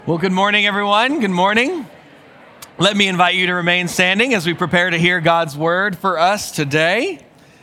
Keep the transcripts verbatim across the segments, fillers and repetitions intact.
Well, good morning, everyone. Good morning. Let me invite you to remain standing as we prepare to hear God's word for us today.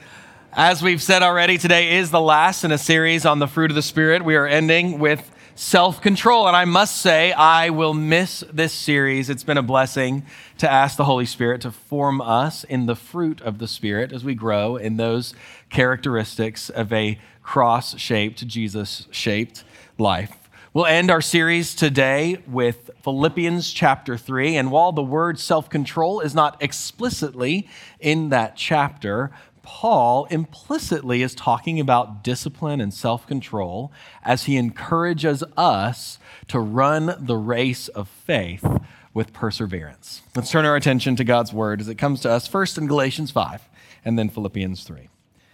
As we've said already, today is the last in a series on the fruit of the Spirit. We are ending with self-control, and I must say, I will miss this series. It's been a blessing to ask the Holy Spirit to form us in the fruit of the Spirit as we grow in those characteristics of a cross-shaped, Jesus-shaped life. We'll end our series today with Philippians chapter three, and while the word self-control is not explicitly in that chapter, Paul implicitly is talking about discipline and self-control as he encourages us to run the race of faith with perseverance. Let's turn our attention to God's word as it comes to us first in Galatians five and then Philippians three.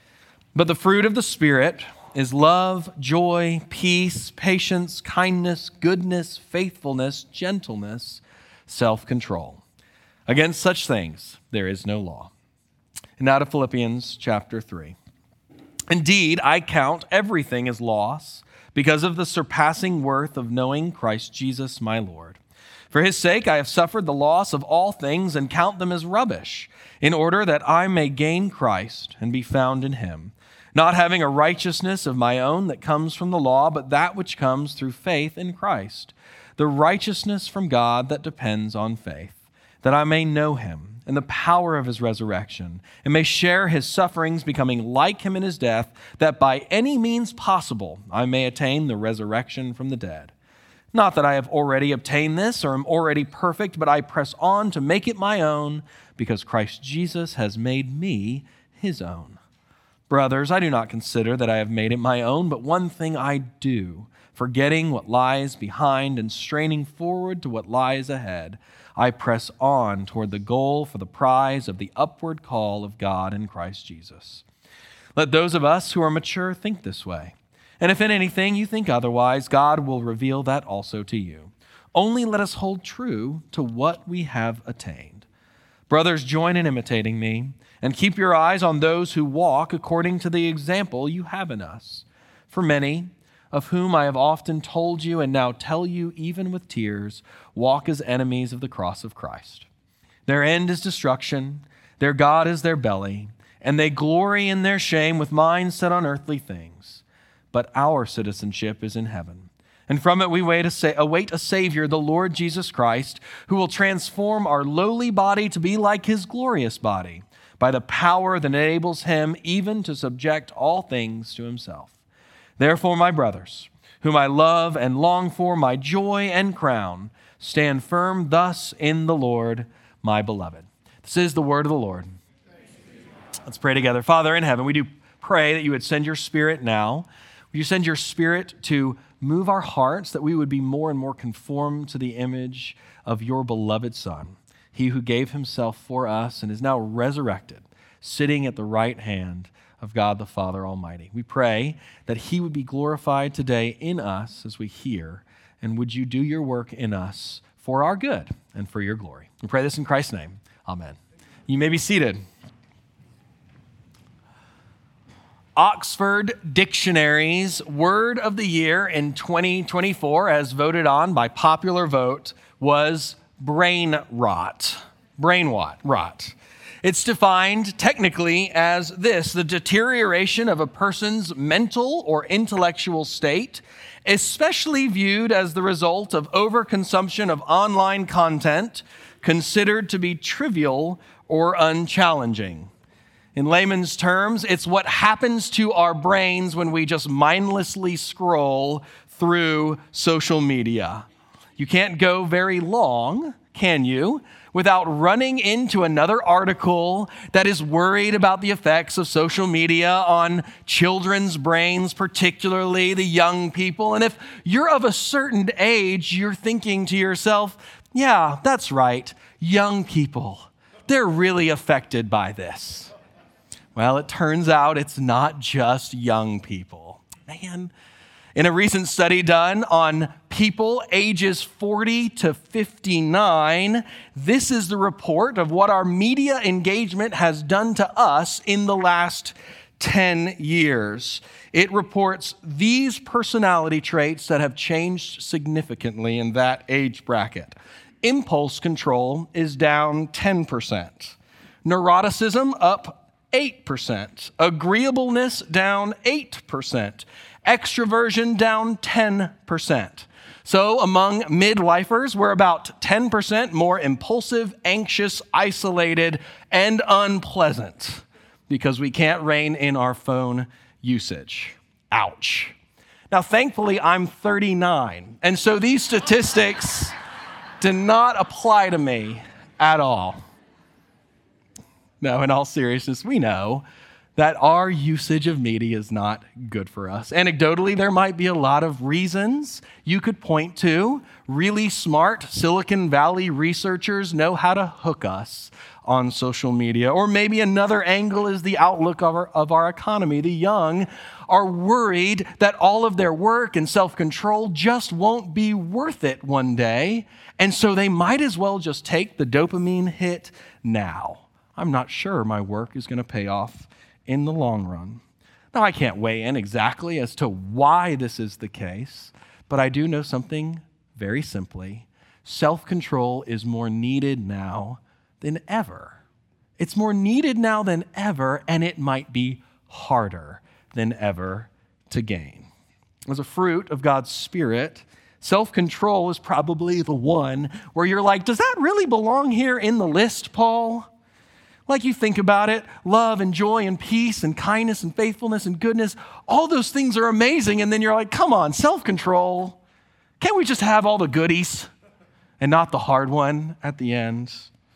But the fruit of the Spirit is love, joy, peace, patience, kindness, goodness, faithfulness, gentleness, self-control. Against such things there is no law. And now to Philippians chapter three. Indeed, I count everything as loss because of the surpassing worth of knowing Christ Jesus my Lord. For his sake I have suffered the loss of all things and count them as rubbish, in order that I may gain Christ and be found in him, not having a righteousness of my own that comes from the law, but that which comes through faith in Christ, the righteousness from God that depends on faith, that I may know him and the power of his resurrection, and may share his sufferings, becoming like him in his death, that by any means possible I may attain the resurrection from the dead. Not that I have already obtained this or am already perfect, but I press on to make it my own, because Christ Jesus has made me his own. Brothers, I do not consider that I have made it my own, but one thing I do, forgetting what lies behind and straining forward to what lies ahead, I press on toward the goal for the prize of the upward call of God in Christ Jesus. Let those of us who are mature think this way. And if in anything you think otherwise, God will reveal that also to you. Only let us hold true to what we have attained. Brothers, join in imitating me, and keep your eyes on those who walk according to the example you have in us. For many, of whom I have often told you and now tell you even with tears, walk as enemies of the cross of Christ. Their end is destruction, their God is their belly, and they glory in their shame with minds set on earthly things. But our citizenship is in heaven, and from it we wait a sa- await a Savior, the Lord Jesus Christ, who will transform our lowly body to be like his glorious body, by the power that enables him even to subject all things to himself. Therefore, my brothers, whom I love and long for, my joy and crown, stand firm thus in the Lord, my beloved. This is the word of the Lord. Let's pray together. Father in heaven, we do pray that you would send your Spirit now. Would you send your Spirit to move our hearts, that we would be more and more conformed to the image of your beloved Son, he who gave himself for us and is now resurrected, sitting at the right hand of God the Father Almighty. We pray that he would be glorified today in us as we hear, and would you do your work in us for our good and for your glory. We pray this in Christ's name. Amen. You may be seated. Oxford Dictionary's word of the year in twenty twenty-four, as voted on by popular vote, was brain rot. Brain rot. rot. It's defined technically as this: the deterioration of a person's mental or intellectual state, especially viewed as the result of overconsumption of online content considered to be trivial or unchallenging. In layman's terms, it's what happens to our brains when we just mindlessly scroll through social media. You can't go very long, can you, without running into another article that is worried about the effects of social media on children's brains, particularly the young people. And if you're of a certain age, you're thinking to yourself, yeah, that's right, young people, they're really affected by this. Well, it turns out it's not just young people. Man, in a recent study done on people ages forty to fifty-nine, this is the report of what our media engagement has done to us in the last ten years. It reports these personality traits that have changed significantly in that age bracket. Impulse control is down ten percent. Neuroticism up eight percent. Agreeableness down eight percent. Extroversion down ten percent. So among midlifers, we're about ten percent more impulsive, anxious, isolated, and unpleasant because we can't rein in our phone usage. Ouch. Now, thankfully, I'm thirty-nine, and so these statistics do not apply to me at all. No, in all seriousness, we know that our usage of media is not good for us. Anecdotally, there might be a lot of reasons you could point to. Really smart Silicon Valley researchers know how to hook us on social media. Or maybe another angle is the outlook of our, of our economy. The young are worried that all of their work and self-control just won't be worth it one day, and so they might as well just take the dopamine hit now. I'm not sure my work is going to pay off in the long run. Now, I can't weigh in exactly as to why this is the case, but I do know something very simply. Self-control is more needed now than ever. It's more needed now than ever, and it might be harder than ever to gain. As a fruit of God's Spirit, self-control is probably the one where you're like, does that really belong here in the list, Paul? Like you think about it, love and joy and peace and kindness and faithfulness and goodness, all those things are amazing. And then you're like, come on, self-control. Can't we just have all the goodies and not the hard one at the end?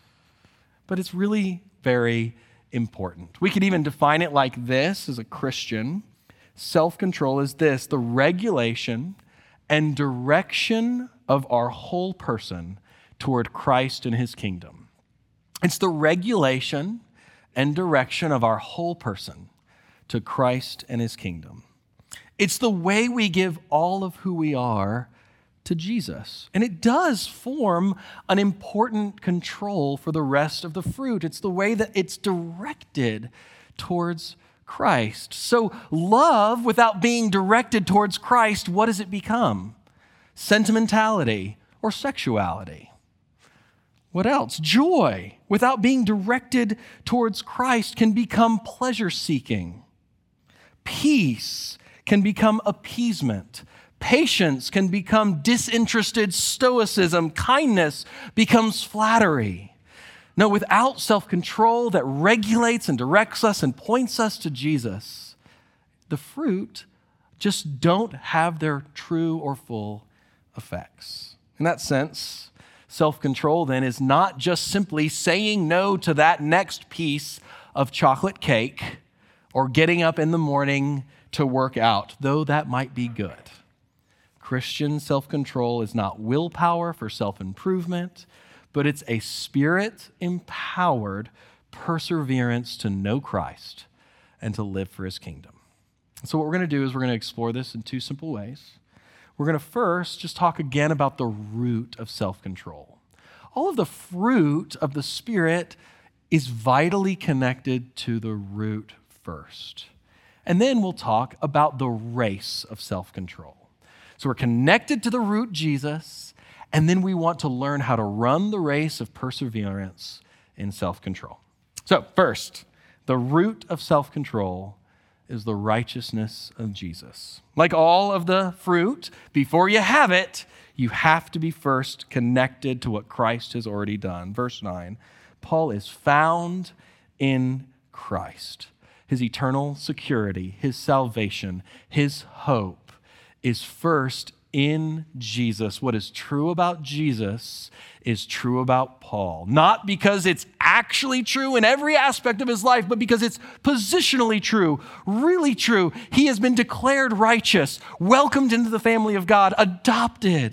But it's really very important. We could even define it like this as a Christian. Self-control is this: the regulation and direction of our whole person toward Christ and his kingdom. It's the regulation and direction of our whole person to Christ and his kingdom. It's the way we give all of who we are to Jesus. And it does form an important control for the rest of the fruit. It's the way that it's directed towards Christ. So love, without being directed towards Christ, what does it become? Sentimentality or sexuality. What else? Joy, without being directed towards Christ, can become pleasure-seeking. Peace can become appeasement. Patience can become disinterested stoicism. Kindness becomes flattery. No, without self-control that regulates and directs us and points us to Jesus, the fruit just don't have their true or full effects. In that sense, self-control, then, is not just simply saying no to that next piece of chocolate cake or getting up in the morning to work out, though that might be good. Christian self-control is not willpower for self-improvement, but it's a Spirit-empowered perseverance to know Christ and to live for his kingdom. So what we're going to do is we're going to explore this in two simple ways. We're going to first just talk again about the root of self-control. All of the fruit of the Spirit is vitally connected to the root first. And then we'll talk about the race of self-control. So we're connected to the root, Jesus, and then we want to learn how to run the race of perseverance in self-control. So first, the root of self-control is the righteousness of Jesus. Like all of the fruit, before you have it, you have to be first connected to what Christ has already done. Verse nine, Paul is found in Christ. His eternal security, his salvation, his hope is first in Jesus. What is true about Jesus is true about Paul. Not because it's actually true in every aspect of his life, but because it's positionally true, really true. He has been declared righteous, welcomed into the family of God, adopted.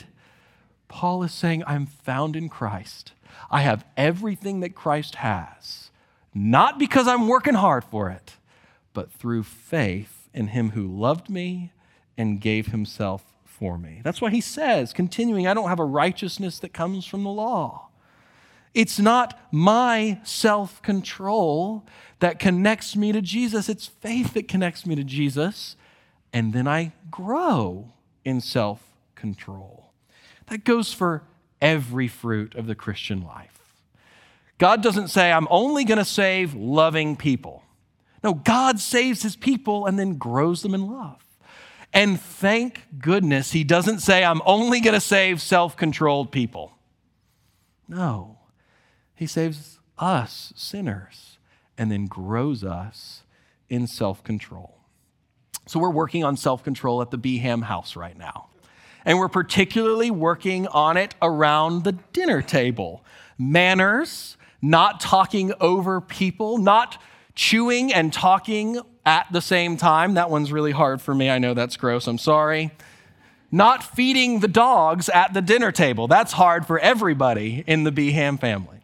Paul is saying, I'm found in Christ. I have everything that Christ has, not because I'm working hard for it, but through faith in him who loved me and gave himself for me. That's why he says, continuing, I don't have a righteousness that comes from the law. It's not my self-control that connects me to Jesus. It's faith that connects me to Jesus. And then I grow in self-control. That goes for every fruit of the Christian life. God doesn't say, I'm only going to save loving people. No, God saves his people and then grows them in love. And thank goodness he doesn't say, I'm only going to save self-controlled people. No, he saves us, sinners, and then grows us in self-control. So we're working on self-control at the Beeham house right now. And we're particularly working on it around the dinner table. Manners, not talking over people, not chewing and talking at the same time. That one's really hard for me. I know that's gross. I'm sorry. Not feeding the dogs at the dinner table. That's hard for everybody in the Beeham family.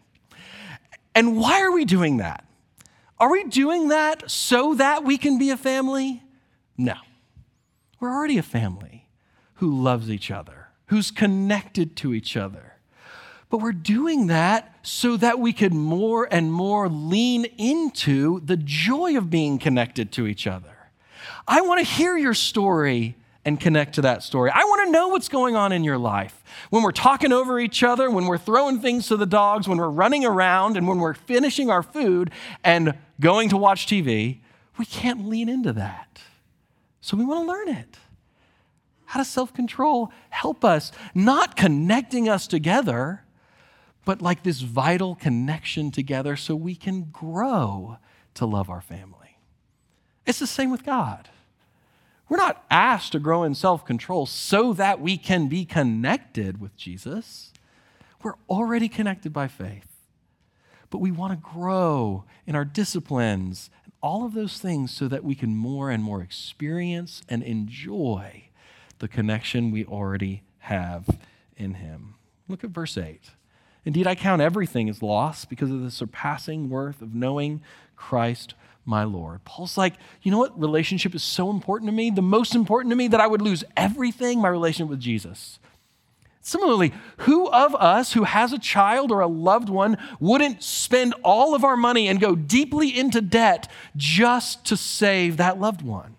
And why are we doing that? Are we doing that so that we can be a family? No. We're already a family who loves each other, who's connected to each other. But we're doing that so that we could more and more lean into the joy of being connected to each other. I want to hear your story and connect to that story. I want to know what's going on in your life. When we're talking over each other, when we're throwing things to the dogs, when we're running around, and when we're finishing our food and going to watch T V, we can't lean into that. So we want to learn it. How does self-control help us? Not connecting us together, but like this vital connection together so we can grow to love our family. It's the same with God. We're not asked to grow in self-control so that we can be connected with Jesus. We're already connected by faith. But we want to grow in our disciplines and all of those things so that we can more and more experience and enjoy the connection we already have in him. Look at verse eight. Indeed, I count everything as loss because of the surpassing worth of knowing Christ my Lord. Paul's like, you know what relationship is so important to me? The most important to me that I would lose everything, my relationship with Jesus. Similarly, who of us who has a child or a loved one wouldn't spend all of our money and go deeply into debt just to save that loved one?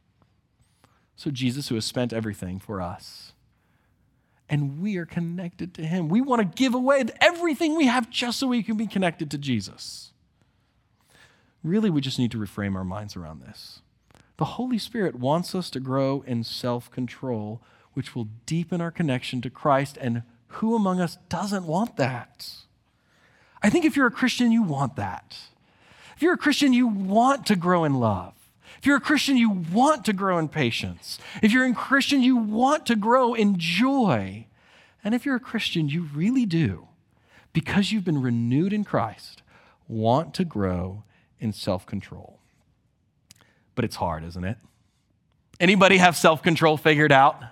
So Jesus, who has spent everything for us, and we are connected to him. We want to give away everything we have just so we can be connected to Jesus. Really, we just need to reframe our minds around this. The Holy Spirit wants us to grow in self-control, which will deepen our connection to Christ, and who among us doesn't want that? I think if you're a Christian, you want that. If you're a Christian, you want to grow in love. If you're a Christian, you want to grow in patience. If you're a Christian, you want to grow in joy. And if you're a Christian, you really do, because you've been renewed in Christ, want to grow in self-control. But it's hard, isn't it? Anybody have self-control figured out?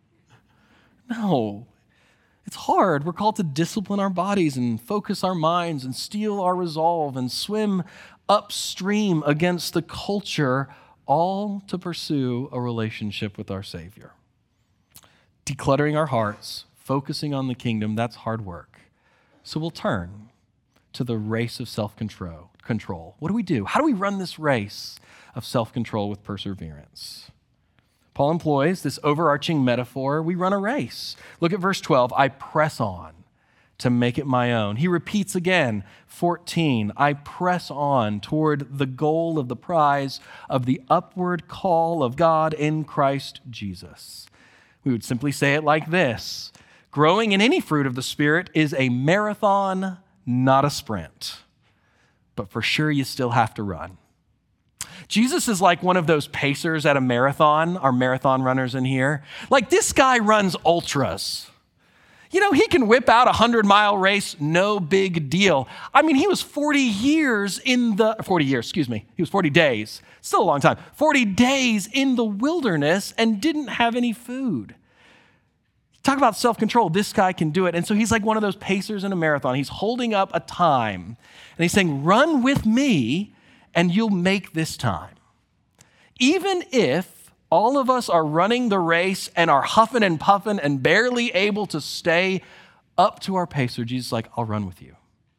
No. It's hard. We're called to discipline our bodies and focus our minds and steel our resolve and swim upstream against the culture, all to pursue a relationship with our Savior. Decluttering our hearts, focusing on the kingdom, that's hard work. So we'll turn to the race of self-control. Control. What do we do? How do we run this race of self-control with perseverance? Paul employs this overarching metaphor. We run a race. Look at verse twelve. I press on to make it my own. He repeats again, fourteen. I press on toward the goal of the prize of the upward call of God in Christ Jesus. We would simply say it like this. Growing in any fruit of the Spirit is a marathon, not a sprint. But for sure, you still have to run. Jesus is like one of those pacers at a marathon, our marathon runners in here. Like this guy runs ultras. You know, he can whip out a hundred-mile race, no big deal. I mean, he was forty years in the, forty years, excuse me. He was forty days, still a long time, forty days in the wilderness and didn't have any food. Talk about self-control. This guy can do it. And so he's like one of those pacers in a marathon. He's holding up a time. And he's saying, run with me and you'll make this time. Even if all of us are running the race and are huffing and puffing and barely able to stay up to our pacer, Jesus is like, I'll run with you.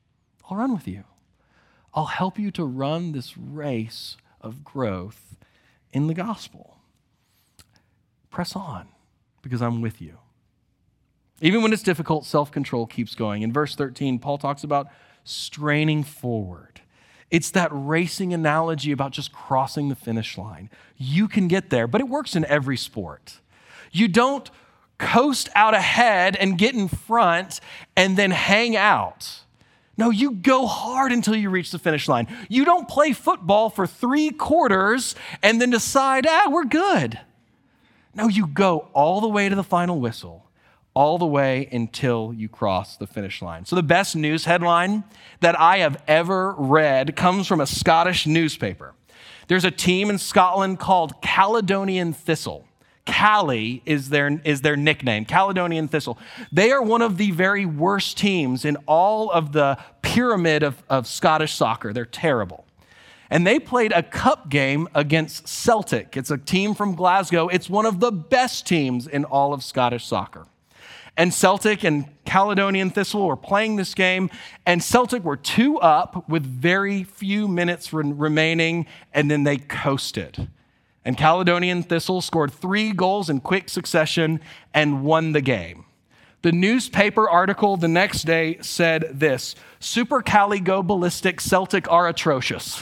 I'll run with you. I'll help you to run this race of growth in the gospel. Press on because I'm with you. Even when it's difficult, self-control keeps going. In verse thirteen, Paul talks about straining forward. It's that racing analogy about just crossing the finish line. You can get there, but it works in every sport. You don't coast out ahead and get in front and then hang out. No, you go hard until you reach the finish line. You don't play football for three quarters and then decide, ah, we're good. No, you go all the way to the final whistle, all the way until you cross the finish line. So the best news headline that I have ever read comes from a Scottish newspaper. There's a team in Scotland called Caledonian Thistle. Cali is their, is their nickname, Caledonian Thistle. They are one of the very worst teams in all of the pyramid of, of Scottish soccer. They're terrible. And they played a cup game against Celtic. It's a team from Glasgow. It's one of the best teams in all of Scottish soccer. And Celtic and Caledonian Thistle were playing this game, and Celtic were two up with very few minutes re- remaining, and then they coasted. And Caledonian Thistle scored three goals in quick succession and won the game. The newspaper article the next day said this: Super Cali go ballistic, Celtic are atrocious.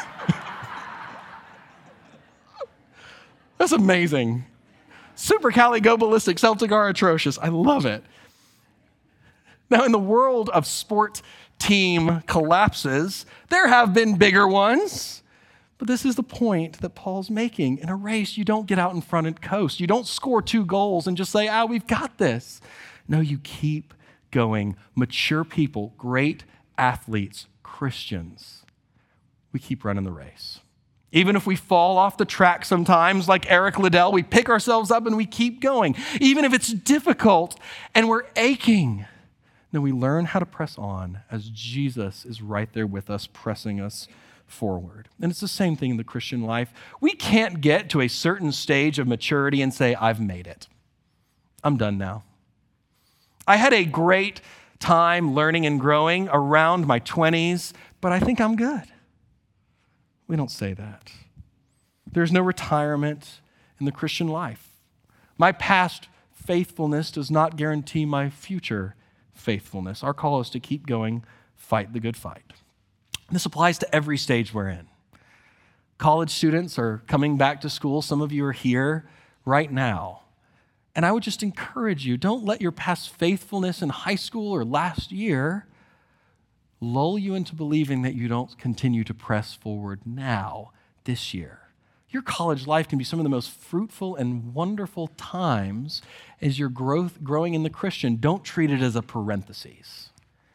That's amazing. Super Cali go ballistic, Celtic are atrocious. I love it. Now, in the world of sport team collapses, there have been bigger ones. But this is the point that Paul's making. In a race, you don't get out in front and coast. You don't score two goals and just say, ah, we've got this. No, you keep going. Mature people, great athletes, Christians, we keep running the race. Even if we fall off the track sometimes, like Eric Liddell, we pick ourselves up and we keep going. Even if it's difficult and we're aching, then we learn how to press on as Jesus is right there with us, pressing us forward. And it's the same thing in the Christian life. We can't get to a certain stage of maturity and say, I've made it. I'm done now. I had a great time learning and growing around my twenties, but I think I'm good. We don't say that. There's no retirement in the Christian life. My past faithfulness does not guarantee my future faithfulness. Our call is to keep going, fight the good fight. This applies to every stage we're in. College students are coming back to school. Some of you are here right now. And I would just encourage you, don't let your past faithfulness in high school or last year lull you into believing that you don't continue to press forward now, this year. Your college life can be some of the most fruitful and wonderful times as you're growth, growing in the Christian. Don't treat it as a parenthesis.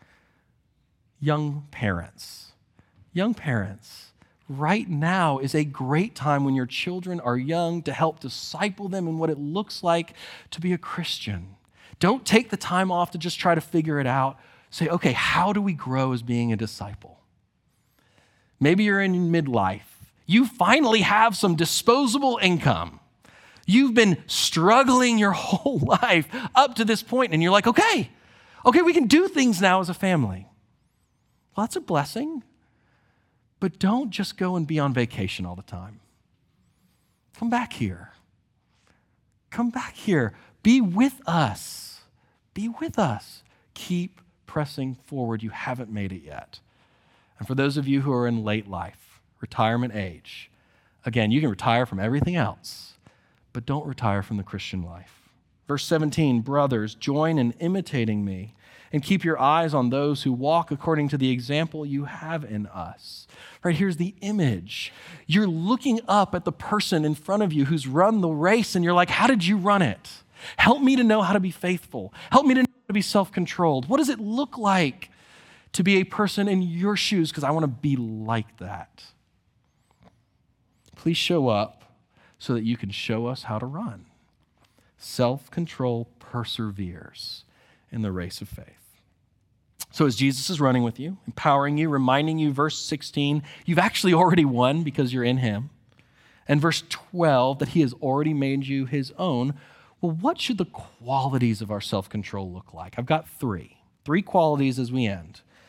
Young parents, young parents, right now is a great time when your children are young to help disciple them in what it looks like to be a Christian. Don't take the time off to just try to figure it out. Say, okay, how do we grow as being a disciple? Maybe you're in midlife. You finally have some disposable income. You've been struggling your whole life up to this point, and you're like, okay, okay, we can do things now as a family. Well, that's a blessing, but don't just go and be on vacation all the time. Come back here. Come back here. Be with us. Be with us. Keep pressing forward. You haven't made it yet. And for those of you who are in late life, retirement age, again, you can retire from everything else, but don't retire from the Christian life. Verse seventeen, brothers, join in imitating me and keep your eyes on those who walk according to the example you have in us. Right, here's the image. You're looking up at the person in front of you who's run the race, and you're like, how did you run it? Help me to know how to be faithful. Help me to know how to be self-controlled. What does it look like to be a person in your shoes? Because I want to be like that. Please show up so that you can show us how to run. Self-control perseveres in the race of faith. So as Jesus is running with you, empowering you, reminding you, verse sixteen, you've actually already won because you're in him. And verse twelve, that he has already made you his own. Well, what should the qualities of our self-control look like? I've got three. Three qualities as we end.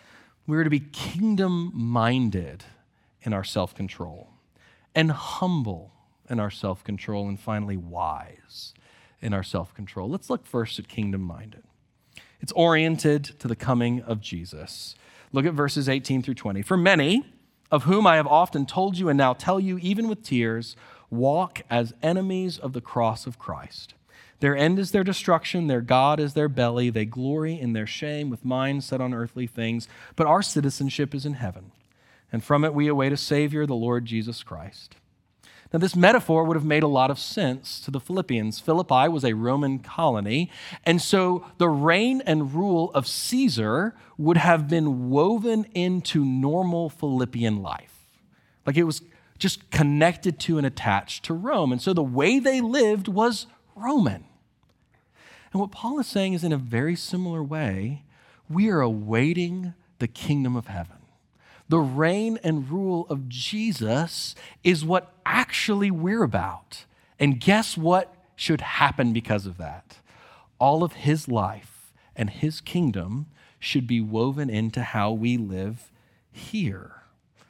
We're to be kingdom-minded in our self-control, and humble in our self-control, and finally wise in our self-control. Let's look first at kingdom-minded. It's oriented to the coming of Jesus. Look at verses eighteen through twenty. For many, of whom I have often told you and now tell you, even with tears, walk as enemies of the cross of Christ. Their end is their destruction, their God is their belly. They glory in their shame with minds set on earthly things. But our citizenship is in heaven, and from it we await a Savior, the Lord Jesus Christ. Now, this metaphor would have made a lot of sense to the Philippians. Philippi was a Roman colony, and so the reign and rule of Caesar would have been woven into normal Philippian life. Like it was just connected to and attached to Rome. And so the way they lived was Roman. And what Paul is saying is, in a very similar way, we are awaiting the kingdom of heaven. The reign and rule of Jesus is what actually we're about. And guess what should happen because of that? All of his life and his kingdom should be woven into how we live here.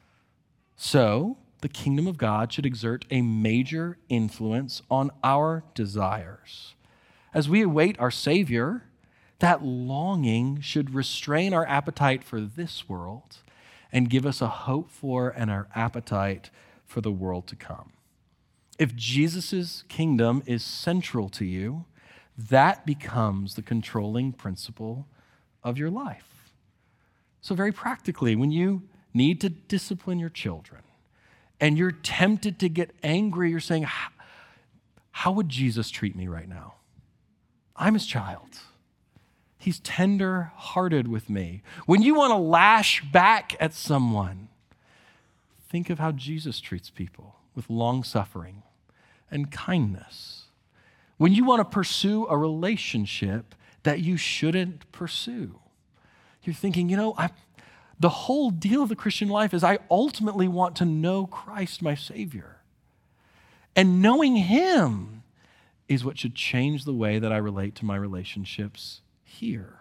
So, the kingdom of God should exert a major influence on our desires. As we await our Savior, that longing should restrain our appetite for this world and give us a hope for and our appetite for the world to come. If Jesus' kingdom is central to you, that becomes the controlling principle of your life. So very practically, when you need to discipline your children and you're tempted to get angry, you're saying, how would Jesus treat me right now? I'm his child. He's tender-hearted with me. When you want to lash back at someone, think of how Jesus treats people with long-suffering and kindness. When you want to pursue a relationship that you shouldn't pursue, you're thinking, you know, I, the whole deal of the Christian life is I ultimately want to know Christ, my Savior. And knowing him is what should change the way that I relate to my relationships here.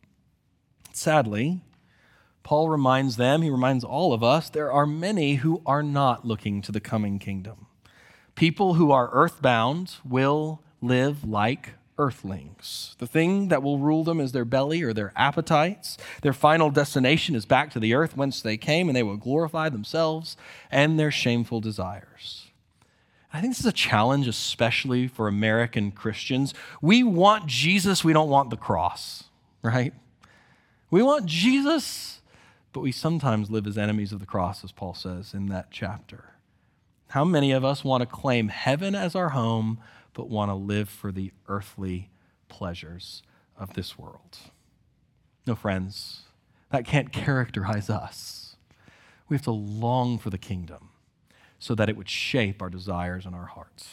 Sadly, Paul reminds them, he reminds all of us, there are many who are not looking to the coming kingdom. People who are earthbound will live like earthlings. The thing that will rule them is their belly or their appetites. Their final destination is back to the earth whence they came, and they will glorify themselves and their shameful desires. I think this is a challenge, especially for American Christians. We want Jesus, we don't want the cross, right? We want Jesus, but we sometimes live as enemies of the cross, as Paul says in that chapter. How many of us want to claim heaven as our home, but want to live for the earthly pleasures of this world? No, friends, that can't characterize us. We have to long for the kingdom so that it would shape our desires and our hearts.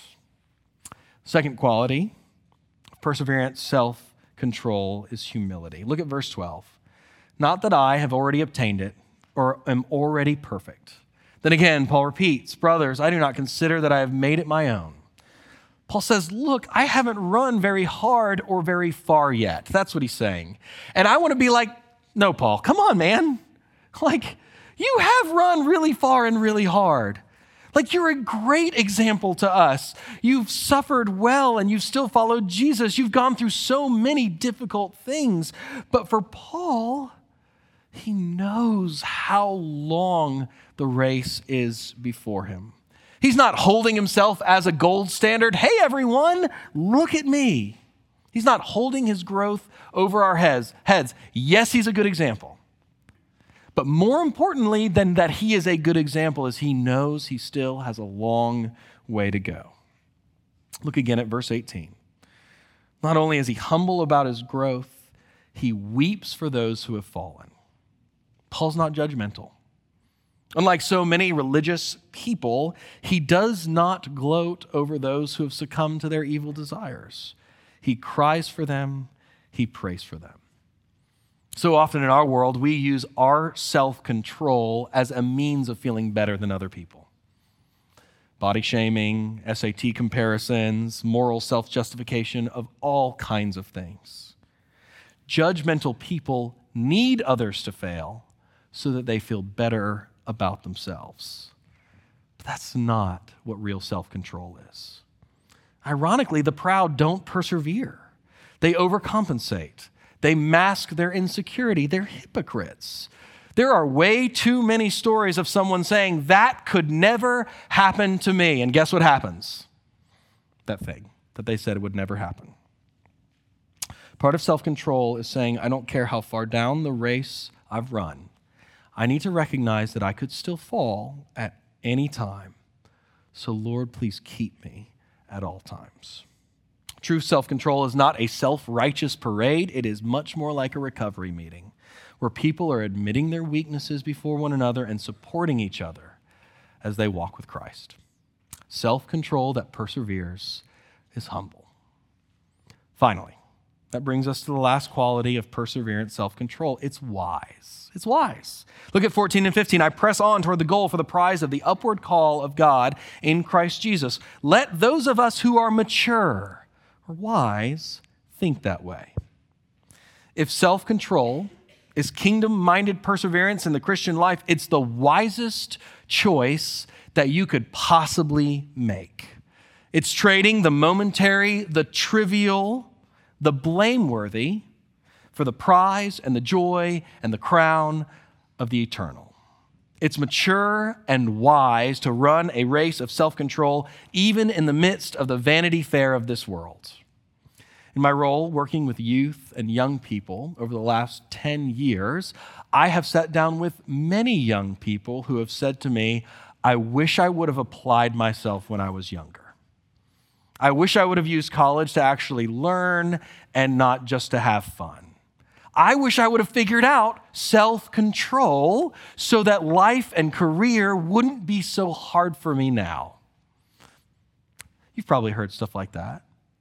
Second quality of perseverance, self-control, is humility. Look at verse twelve. Not that I have already obtained it or am already perfect. Then again, Paul repeats, brothers, I do not consider that I have made it my own. Paul says, look, I haven't run very hard or very far yet. That's what he's saying. And I want to be like, no, Paul, come on, man. Like, you have run really far and really hard. Like, you're a great example to us. You've suffered well and you've still followed Jesus. You've gone through so many difficult things. But for Paul, he knows how long the race is before him. He's not holding himself as a gold standard. Hey, everyone, look at me. He's not holding his growth over our heads. Heads. Yes, he's a good example. But more importantly than that he is a good example is he knows he still has a long way to go. Look again at verse eighteen. Not only is he humble about his growth, he weeps for those who have fallen. Paul's not judgmental. Unlike so many religious people, he does not gloat over those who have succumbed to their evil desires. He cries for them, he prays for them. So often in our world, we use our self-control as a means of feeling better than other people. Body shaming, S A T comparisons, moral self-justification of all kinds of things. Judgmental people need others to fail, so that they feel better about themselves. But that's not what real self-control is. Ironically, the proud don't persevere. They overcompensate. They mask their insecurity. They're hypocrites. There are way too many stories of someone saying, that could never happen to me. And guess what happens? That thing that they said would never happen. Part of self-control is saying, I don't care how far down the race I've run. I need to recognize that I could still fall at any time. So Lord, please keep me at all times. True self-control is not a self-righteous parade. It is much more like a recovery meeting where people are admitting their weaknesses before one another and supporting each other as they walk with Christ. Self-control that perseveres is humble. Finally, that brings us to the last quality of perseverant self-control. It's wise. It's wise. Look at fourteen and fifteen. I press on toward the goal for the prize of the upward call of God in Christ Jesus. Let those of us who are mature or wise think that way. If self-control is kingdom-minded perseverance in the Christian life, it's the wisest choice that you could possibly make. It's trading the momentary, the trivial, the blameworthy for the prize and the joy and the crown of the eternal. It's mature and wise to run a race of self-control even in the midst of the vanity fair of this world. In my role working with youth and young people over the last ten years, I have sat down with many young people who have said to me, I wish I would have applied myself when I was younger. I wish I would have used college to actually learn and not just to have fun. I wish I would have figured out self-control so that life and career wouldn't be so hard for me now. You've probably heard stuff like that.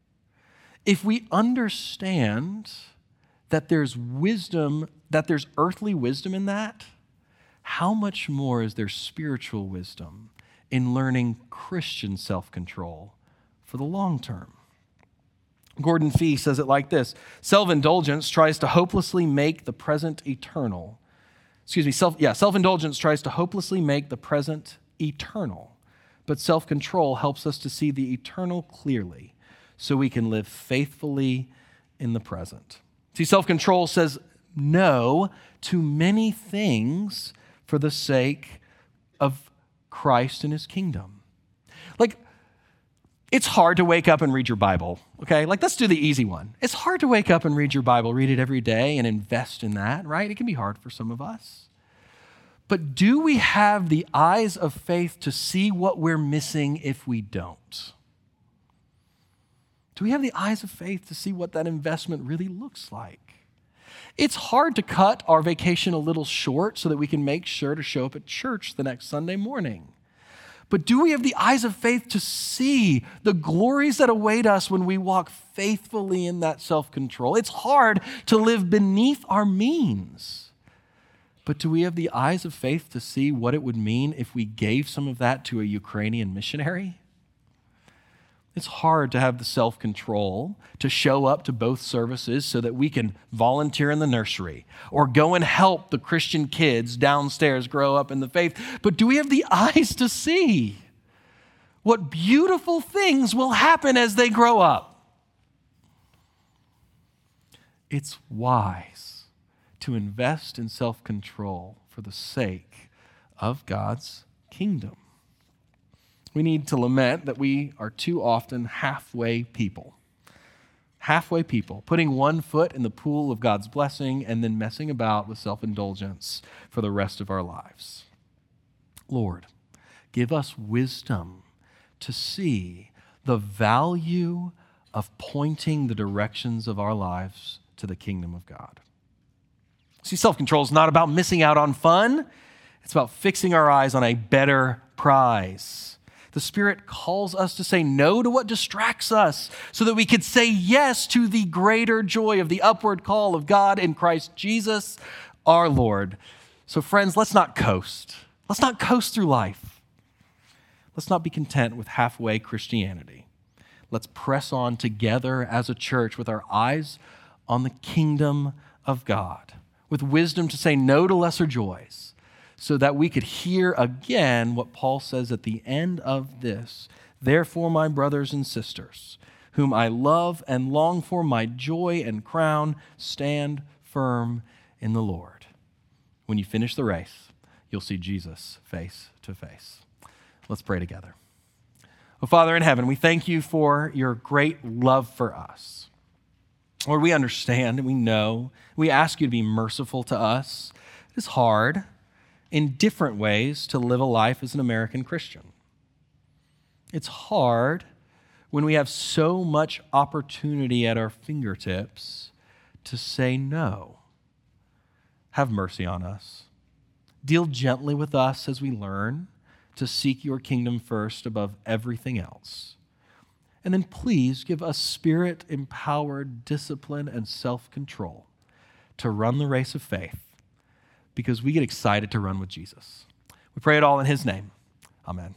If we understand that there's wisdom, that there's earthly wisdom in that, how much more is there spiritual wisdom in learning Christian self-control for the long term? Gordon Fee says it like this: self-indulgence tries to hopelessly make the present eternal. Excuse me, self, yeah, self-indulgence tries to hopelessly make the present eternal, but self-control helps us to see the eternal clearly so we can live faithfully in the present. See, self-control says no to many things for the sake of Christ and his kingdom. Like, it's hard to wake up and read your Bible, okay? Like, let's do the easy one. It's hard to wake up and read your Bible, read it every day and invest in that, right? It can be hard for some of us. But do we have the eyes of faith to see what we're missing if we don't? Do we have the eyes of faith to see what that investment really looks like? It's hard to cut our vacation a little short so that we can make sure to show up at church the next Sunday morning. But do we have the eyes of faith to see the glories that await us when we walk faithfully in that self-control? It's hard to live beneath our means. But do we have the eyes of faith to see what it would mean if we gave some of that to a Ukrainian missionary? It's hard to have the self-control to show up to both services so that we can volunteer in the nursery or go and help the Christian kids downstairs grow up in the faith. But do we have the eyes to see what beautiful things will happen as they grow up? It's wise to invest in self-control for the sake of God's kingdom. We need to lament that we are too often halfway people. Halfway people, putting one foot in the pool of God's blessing and then messing about with self-indulgence for the rest of our lives. Lord, give us wisdom to see the value of pointing the directions of our lives to the kingdom of God. See, self-control is not about missing out on fun. It's about fixing our eyes on a better prize. The Spirit calls us to say no to what distracts us so that we could say yes to the greater joy of the upward call of God in Christ Jesus, our Lord. So friends, let's not coast. Let's not coast through life. Let's not be content with halfway Christianity. Let's press on together as a church with our eyes on the kingdom of God, with wisdom to say no to lesser joys, so that we could hear again what Paul says at the end of this. Therefore, my brothers and sisters, whom I love and long for, my joy and crown, stand firm in the Lord. When you finish the race, you'll see Jesus face to face. Let's pray together. Oh, Father in heaven, we thank you for your great love for us. Lord, we understand and we know. We ask you to be merciful to us. It is hard in different ways to live a life as an American Christian. It's hard when we have so much opportunity at our fingertips to say no. Have mercy on us. Deal gently with us as we learn to seek your kingdom first above everything else. And then please give us spirit-empowered discipline and self-control to run the race of faith, because we get excited to run with Jesus. We pray it all in his name. Amen.